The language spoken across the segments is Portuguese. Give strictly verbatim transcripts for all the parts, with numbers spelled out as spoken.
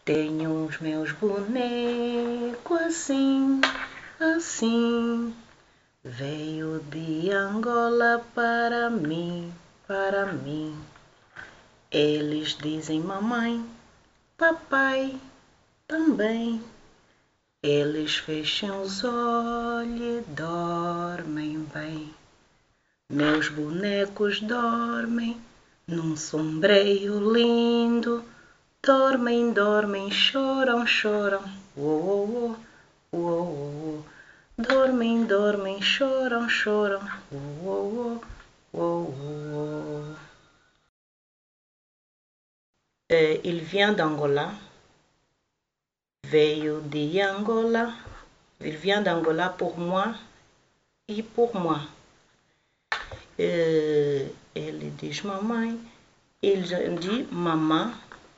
Tenho os meus bonecos assim, assim. Veio de Angola para mim, para mim. Eles dizem mamãe, papai também. Eles fecham os olhos e dormem bem. Meus bonecos dormem num sombreio lindo. Dormem, dormem, choram, choram. Uou, uou, uou, uou. Dormem, dormem, choram, choram. Uou, uou, uou. Euh, il vient d'Angola. Veio de Angola. Il vient d'Angola pour moi e pour moi. Euh, ele diz mamãe. Ele dit maman.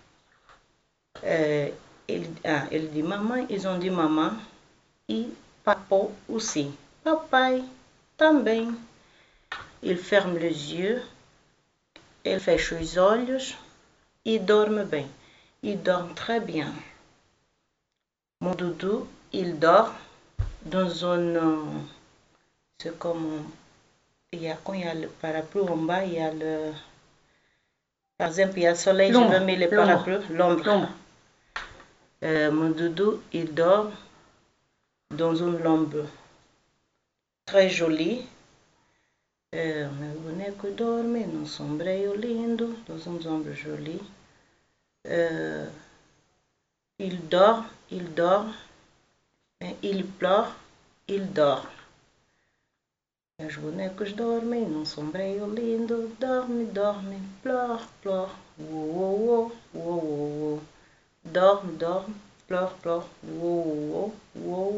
Euh, ele, ah, ele dit mamãe. Ils ont dit maman. E papa aussi. Papai também. Il ferme les yeux. Ele fecha os olhos e dorme bem. Il dorme très bien. Mon doudou, il dort dans une... C'est comme... Il y a, quand il y a le parapluie en bas, il y a le... Par exemple, il y a le soleil, je vais mettre le parapluie, l'ombre. Euh, mon doudou, il dort dans une lampe très jolie. É, meu boneco dorme num sombreio lindo, dans um ombro joli. É, il dort, il dort. Il pleure, il dort. Meus bonecos dormem num sombreio lindo. Dorme, dorme, pleure, pleure. Uou, uou, uou, uou, uou. Dorme, dorme, pleure, pleure. Uou, uou, uou,